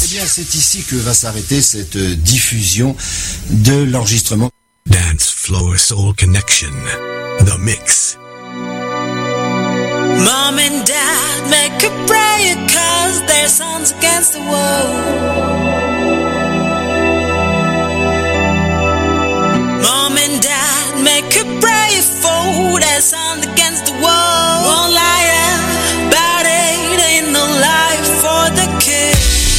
Eh bien, c'est ici que va s'arrêter cette diffusion de l'enregistrement. Dance Floor Soul Connection, The Mix. Mom and Dad make a prayer 'cause their son's against the wall. Mom and Dad make a prayer for their son against the wall. Won't lie about it, ain't no life for the kid.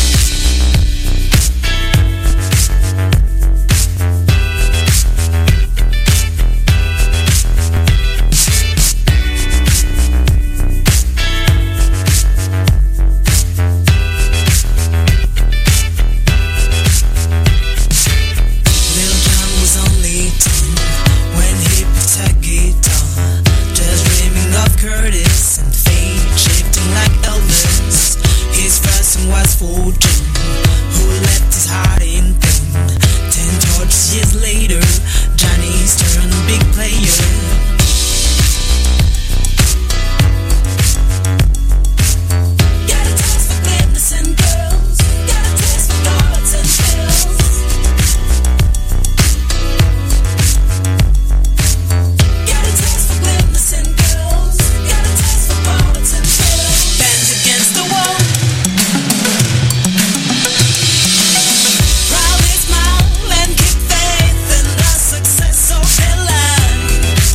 Curtis and fate shifting like Elvis. His first one was 14, who left his heart in pain. 10 torches years later, Johnny's turned big player. Got a taste for goodness and girls, got a taste for dollars and bills. Got a taste for goodness and girls. Bands against the wall. Proudly smile and keep faith in the success of their life.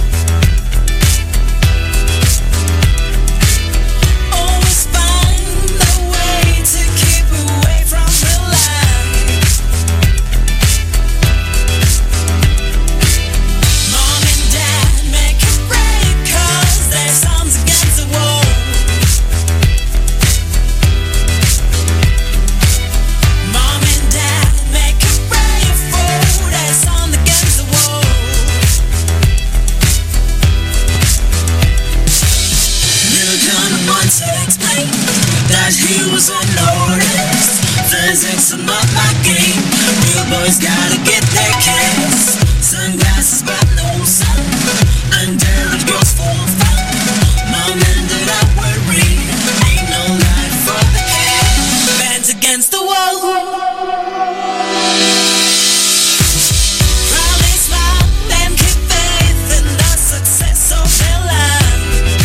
Always find a way to keep away from real life. Mom and Dad make a break 'cause their son's against the wall. Mom and Dad make a prayer for their son against the wall. Little John wants to explain that he was unnoticed. Physics are not my game. Real boys gotta get their kids. Sunglasses but no sun. Until it goes full fun. Mom ended up worried. Ain't no life for the kid. Bands against the wall. Proudly smile and keep faith in the success of their life.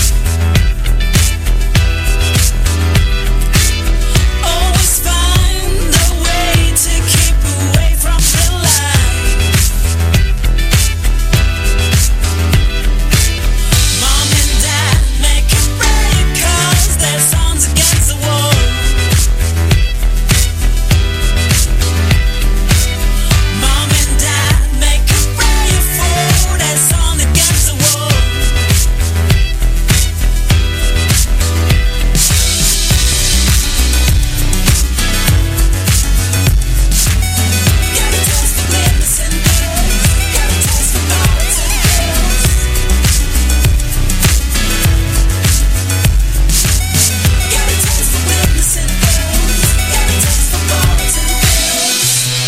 Always find a way to keep away from real life. Mom and Dad make a break 'cause their son's against the wall. Mom and Dad make a prayer for their son against the wall. Got a taste for goodness and girls, got a taste for dollars and bills. Got a taste for goodness and girls, got a taste for dollars and bills.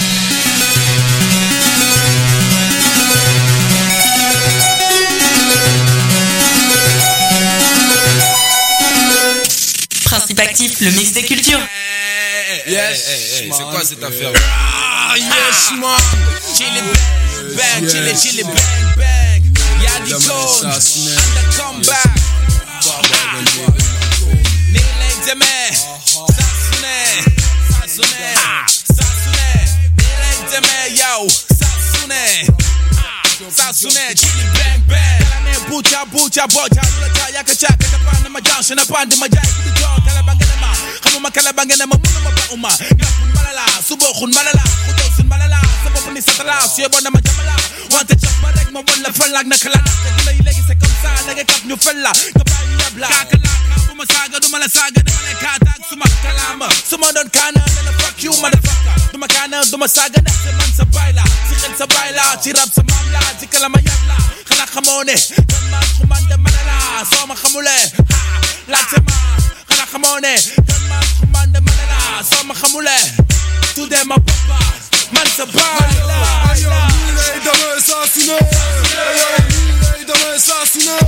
Principe actif, le mix des cultures. Yes, c'est quoi cette affaire? Ah, yes, man. Chili bang, chili bang, bang. Y'a des codes, and the comeback. Nile Deme, Sasune, Nile Deme, yo, Sasune, chili bang, bang. Kalame bucha, boja, nulata, yakacha, katapana majansha, na pandi majai, kudijo, kalabanganema, kamuma kalabanganema, muna mabauma, yapun malala, subokhun malala, kudosun malala, sabopuni satala, suyebona majamala, wante chakma rek ma wala falag na kalana, kagula ilegi se kamsa, nage kap nyu fella, kabayi yabla, kakala, kabuma saga, dumala saga, dumala katak, suma kalama, suma don kana, nala fuck you motherfucker, duma kana, duma saga, nasa man sa baila, sikil sa baila, chirap sa mamla, chikala mayabla, khala khamone, dama kumanda malala, soma khamule, latsema, khala khamone, dama kumanda malala, soma khamule, today my papa, man sa baila, ayo, nile dama assassine, ayo, nile dama assassine,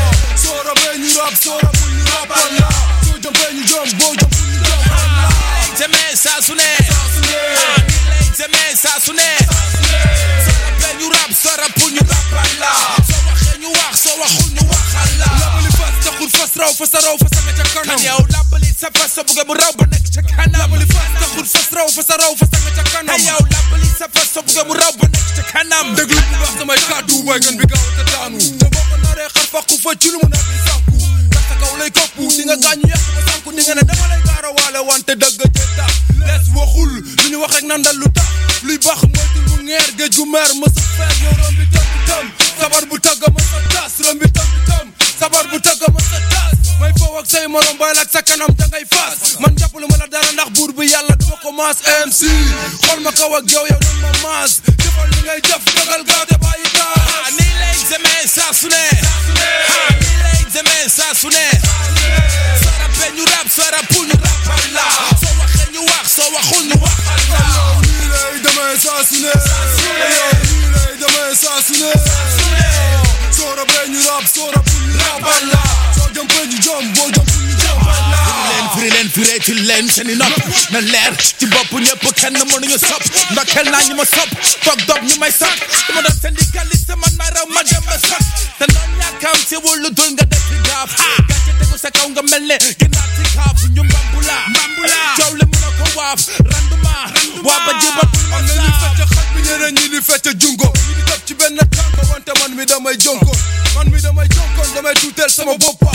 sora beni rap, sora buni rap, Allah, so jump beni jump, boy jump buni jump, Allah. demee saa su ne nii lay demee saa su ne soo rappee ñu rap soo rapu ñu rapal la soo waxee ñu wax soo waxul ñu waxal la labali fas taxul fas raw fas raw fas nga ca kanam yow labali sa fas soo bëggee mu raw ba nekk ca kanam labali fas taxul fas raw fas nga ca kanam yow labali sa fas soo bëggee mu raw ba nekk ca kanam déglu bu baax samay kàddu way gën bi gaaw te daanu te boo ko naree xar fàqu fa ci lu mu nekk sànku ndax sa kaw lay koppu di nga gaañu yàq ma sànku di nga ne dama lay gaarawaale wante dëgg jëta lees waxul lu ñu wax rek nandal lu tax luy baax moytul mu ngeer géej gu mer ma sa feer yow rom bi tam bi tam sabar bu tagga ma sa tas rom bi tam bi tam sabar bu tagga ma sa tas may foo ak say morom bay lak sa kanam dangay faas man jàppalu ma la dara ndax buur bi yàlla duma ko maas MC xool ma kaw ak yow yow dan ma maas jëfal li ngay jëf dagal gaaw te bàyyi taas nii lay demee saa su ne nii lay demee saa su ne soo rappee ñu rap soo rapu ñu rapal la soo waxee ñu wax soo waxul ñu waxal la nii lay demee saa su ne nii lay demee saa su ne soo rappee ñu rap soo rapu ñu rapal la soo jëmpee ñu jom boo jëmpee ñu jëmpal la firi leen fireeti leen seeni nopp na leer ci bopp ñëpp kenn mënuñu sopp ndokkeel naa ñi ma sopp foog dob ñi may sopp dama doon syndicaliste man may raw ma dem ba sopp te noonu ñàkkam si wul lu dul nga def ci gaaf gàcce tegu sa kaw nga mel ne gënaat ci kaaf ñu mbambula coow li mën a ko waaf rendement waa ba jibat am na ñu fecc xat bi ñeneen ñi di fecc jungo ñi di topp ci benn tànk wante man mi damay jonkoon damay tuuteel sama boppa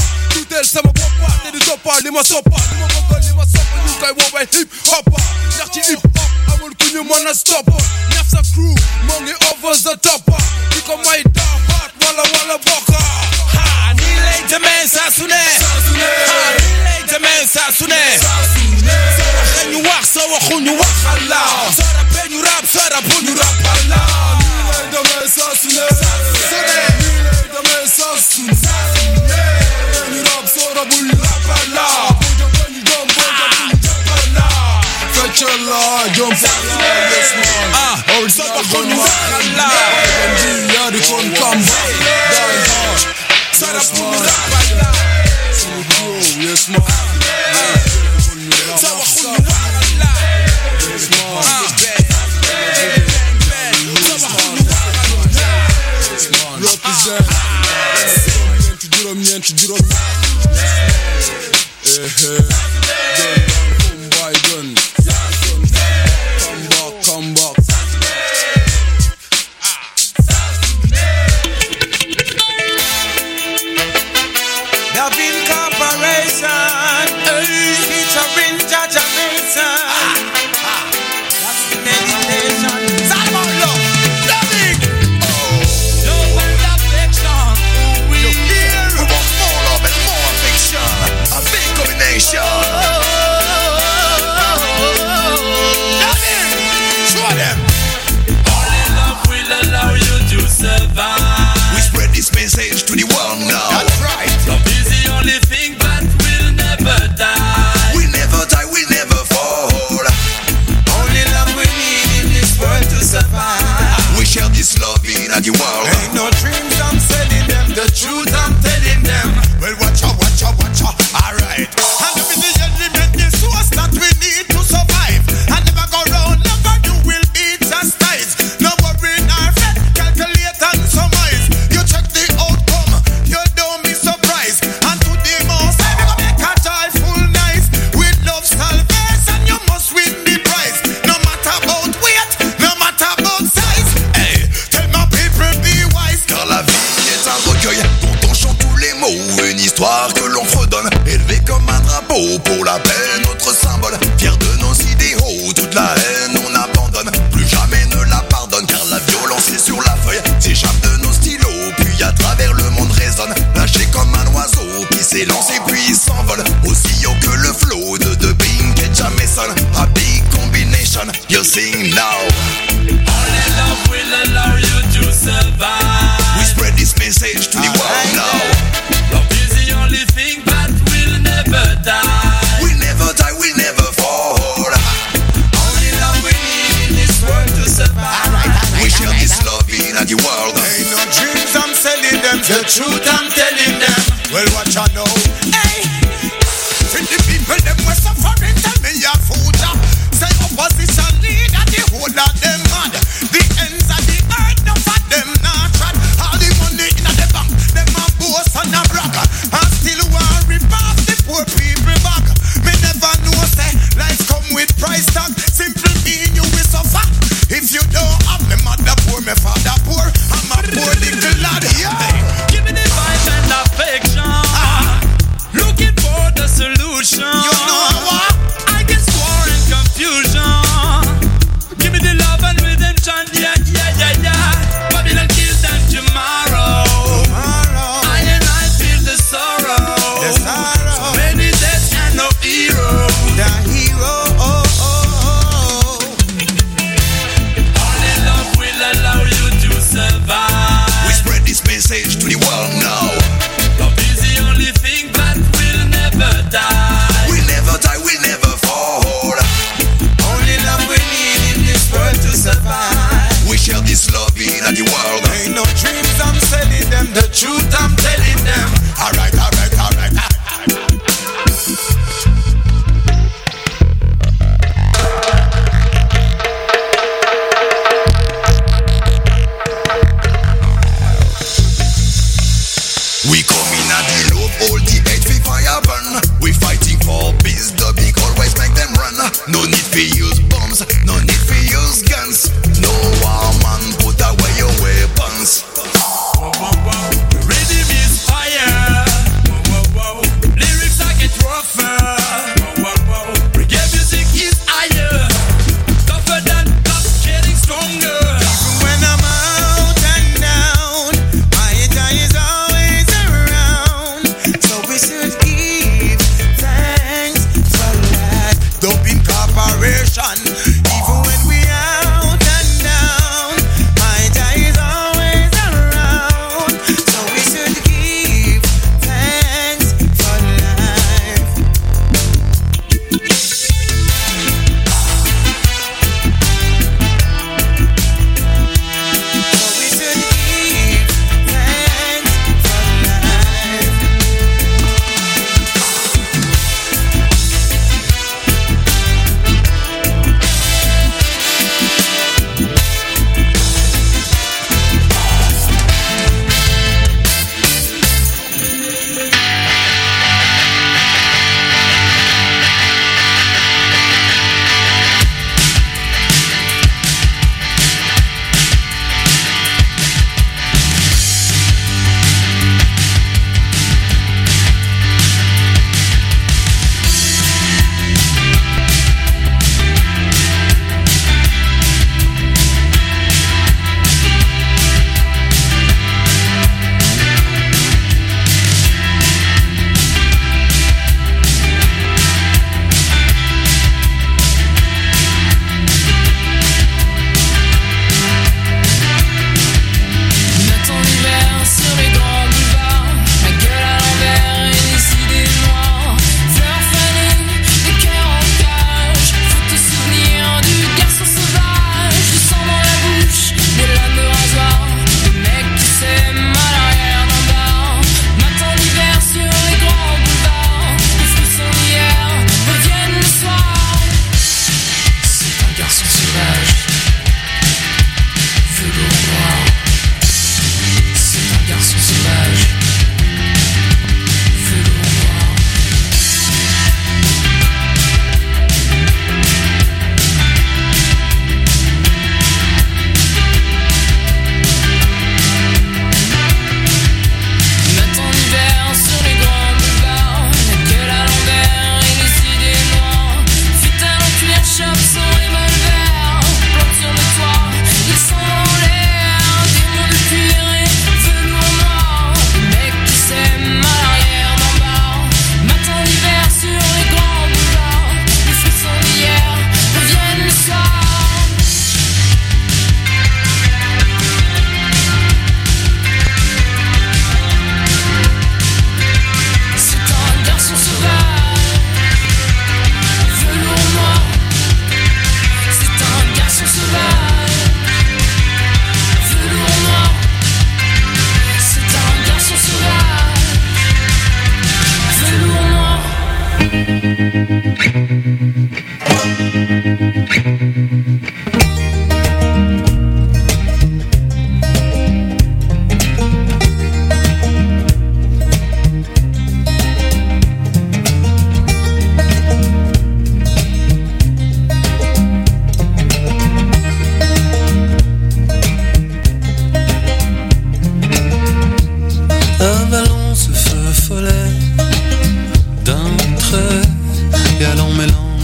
te di toppa li ma soppa li ma bëgg li ma soppa ñu koy woowee hip hoppa ndax ci hip hop amul ku ñu mën a stop ñaf sa crew moo ngi over the top di ko may daafaat wala bokka nii lay demee saa su ne nii lay demee saa su ne soo waxee ñu wax soo waxul ñu waxal la soo rappee ñu rap soo rapu ñu rapal la nii lay demee saa su ne nii lay demee saa su ne ñu rap soo rapu ñu rapal la Fetchala, jump yes man. So waxul ñu waxal la yaa di kon come die hard soo rapu ñu rapal la yes man. So waxul ñu waxal la yes man. Represent ñeenti juróom come back Davin Corporation featuring Jaja Mason that's the meditation it's all about love loving love and affection we hear we want more love and more affection a big combination loving show them only love will allow you to survive we spread this message to the world now that's right love is the only thing that will never die we never die we never fall only love we need in this world to survive we share this love in the world ain't no dreams I'm selling them the truth I'm telling them well watch out alright and love is the element the source that we need to survive and never go round never you will be chastised no worry nor fret calculate and surmise you check the outcome you don't be surprised and to the most I will make a joyful night with love salvation you must win the prize no matter about weight no matter about size hey tell my people be wise car la vie est un recueil dont on chante tous les mots une histoire que l'on fredonne élevé comme un drapeau pour la paix notre symbole fier de nos idéaux toute la haine on abandonne plus jamais ne la pardonne car la violence est sur la feuille s'échappe de nos stylos puis à travers le monde résonne lâché comme un oiseau qui s'élance et puis il s'envole aussi haut que le flow de Pink et Jameson a big combination you sing now only love will allow you to survive we spread this message to the world now love is the only thing that will never die we never die we never fall only love we need in this world to survive we share this love in the world ain't no dreams I'm selling them the truth I'm telling them well watch out now hey see the people them were suffering tell me your food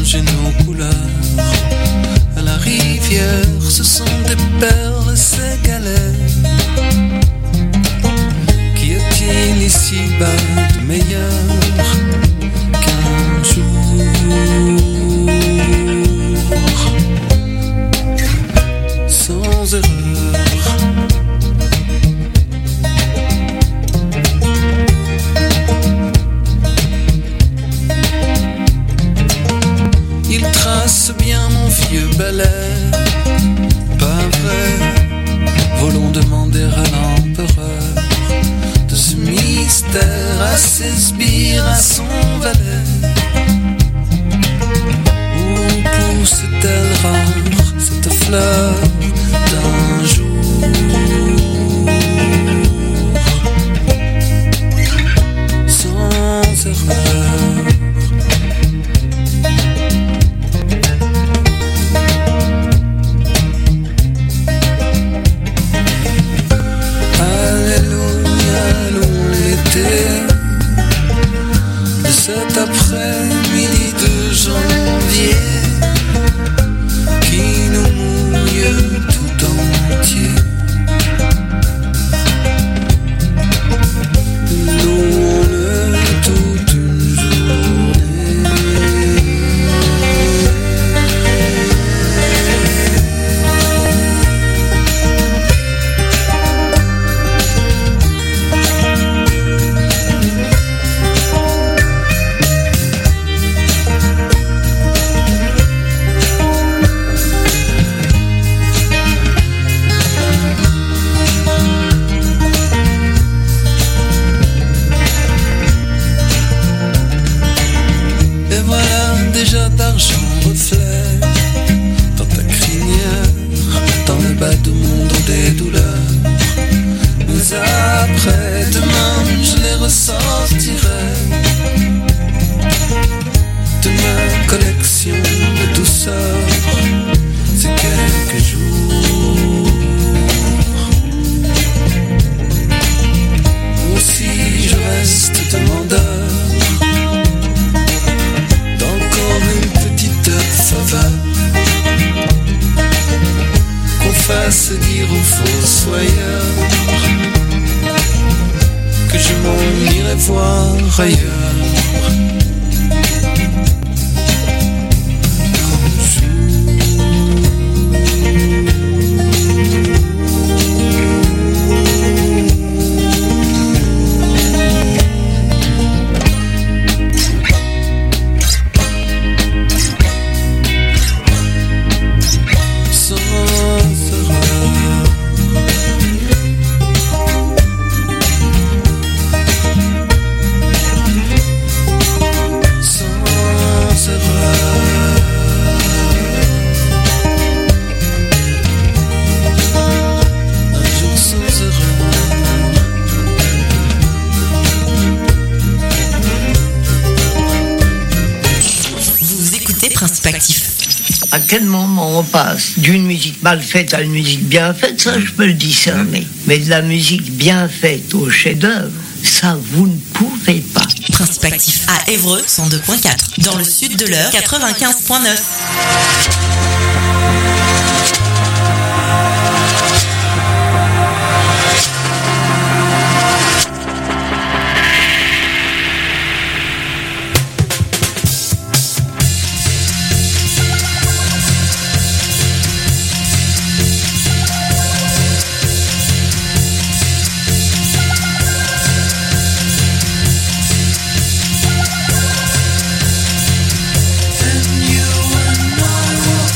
changer nos couleurs. À la rivière, ce sont des perles, ces galets. Qu'y a-t-il ici-bas de meilleur qu'un jour sans erreur? Il trace bien mon vieux balai, pas vrai. Volons demander à l'empereur de ce mystère à ses sbires, à son valet. Où pousse-t-elle rare cette fleur d'un jour sans erreur? De cet après-midi de janvier qui nous mouille tout entier. Louons-le toute une journée. Déjà d'argent reflet dans ta crinière, dans le bas du monde des douleurs. Mais après demain je les ressortirai de ma collection de douceur. C'est quelques jours. Aussi je reste demandeur qu'on fasse dire aux fossoyeurs que je m'en irai voir ailleurs. À quel moment on passe d'une musique mal faite à une musique bien faite, ça je peux le discerner. Mais de la musique bien faite au chef-d'œuvre, ça vous ne pouvez pas. Principe actif à Évreux 102.4, dans le sud de l'Eure 95.9. And you and I will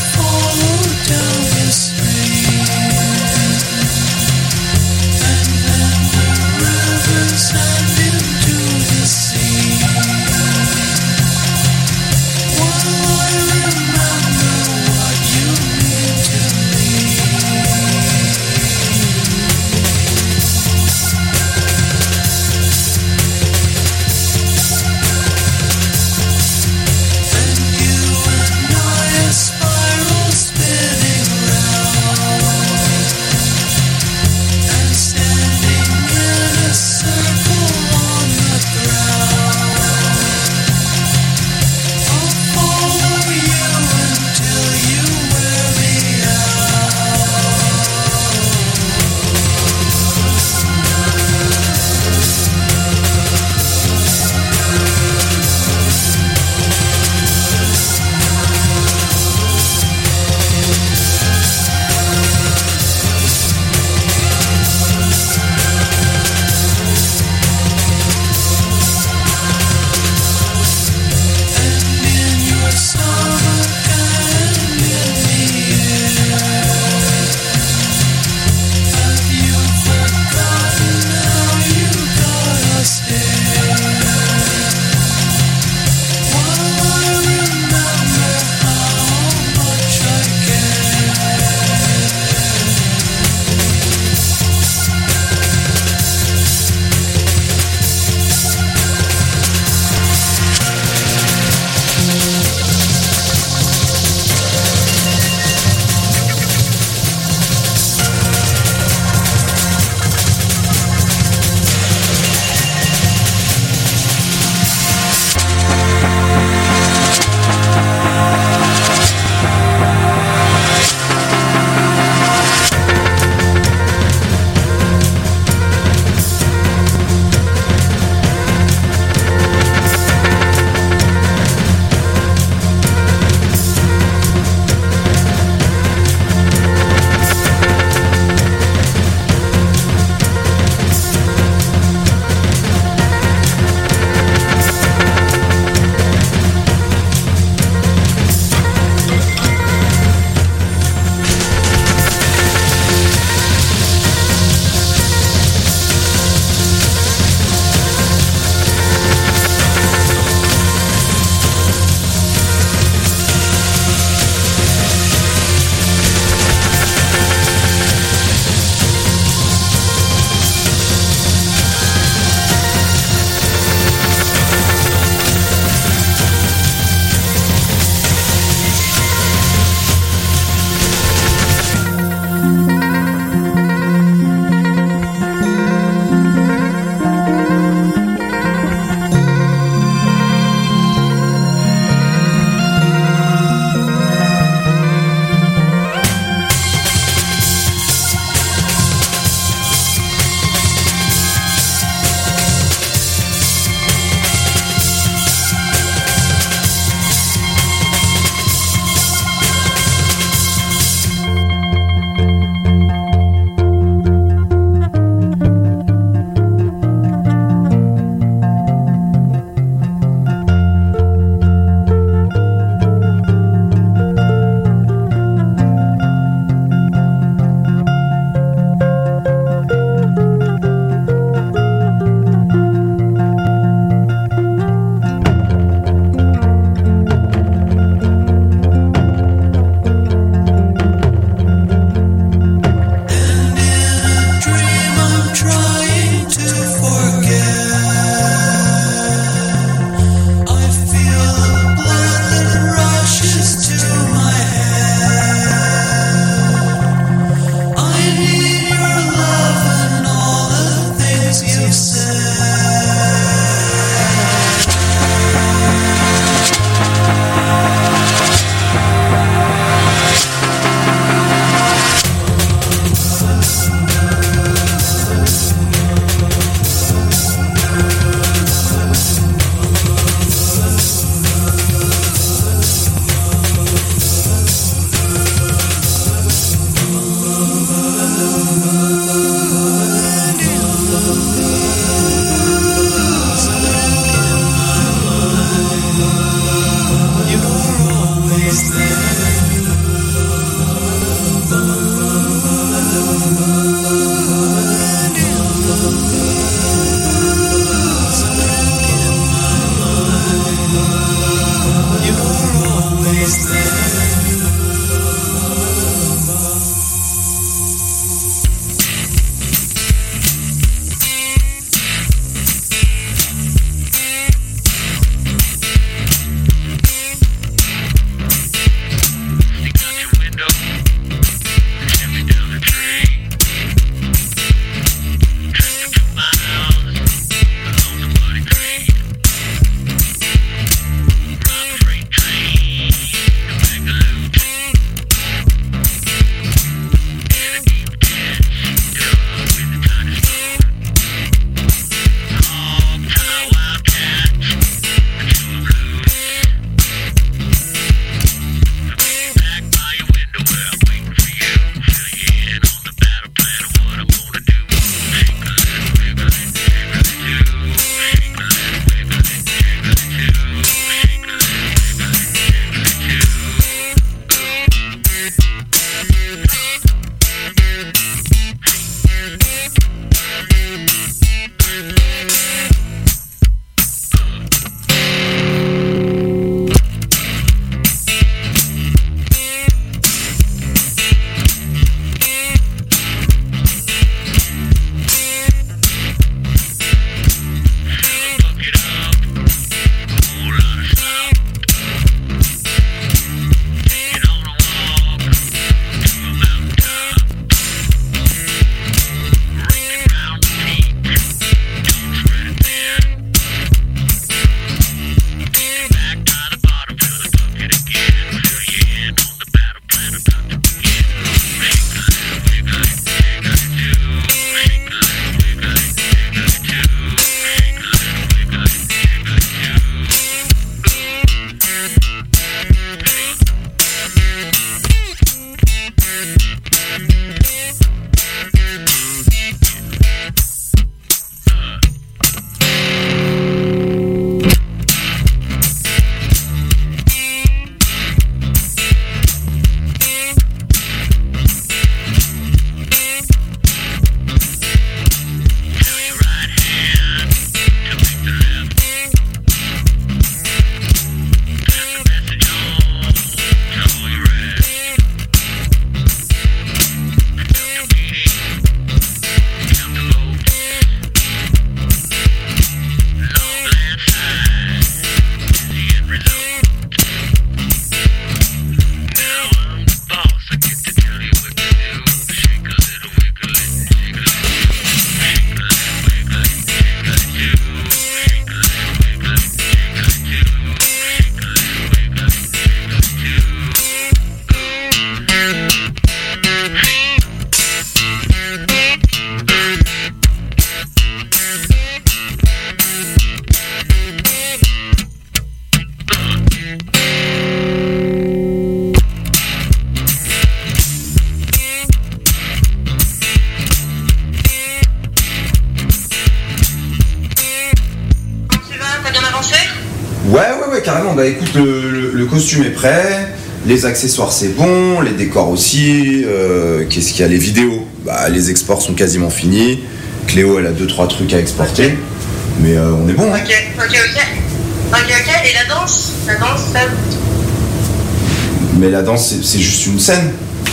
bah écoute, le costume est prêt, les accessoires c'est bon, les décors aussi, qu'est-ce qu'il y a, les vidéos, bah les exports sont quasiment finis, Cléo elle a 2-3 trucs à exporter, mais on est bon. Hein. Ok, et la danse, ça... Mais la danse c'est juste une scène.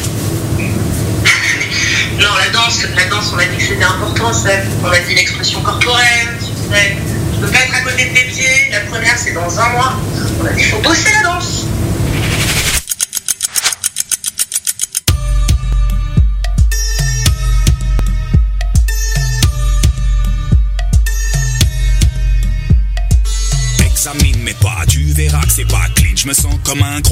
Non, la danse, on a dit que c'était important, ça. On a dit l'expression corporelle, tu sais. Je peux pas être à côté de tes pieds, la première c'est dans 1 mois. On a dit qu'il faut bosser la danse. Examine mes pas, tu verras que c'est pas clean. Je me sens comme un gros